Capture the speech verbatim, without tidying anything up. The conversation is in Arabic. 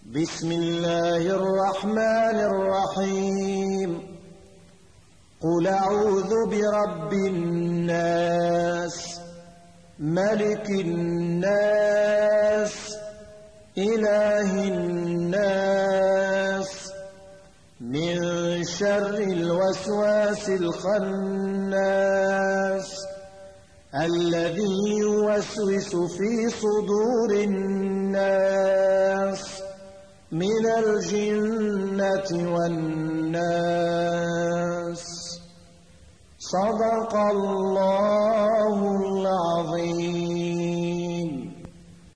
بسم الله الرحمن الرحيم. قل أعوذ برب الناس، ملك الناس، إله الناس، من شر الوسواس الخناس الذي يوسوس في صدور الناس من الجنة والناس. صدق الله العظيم.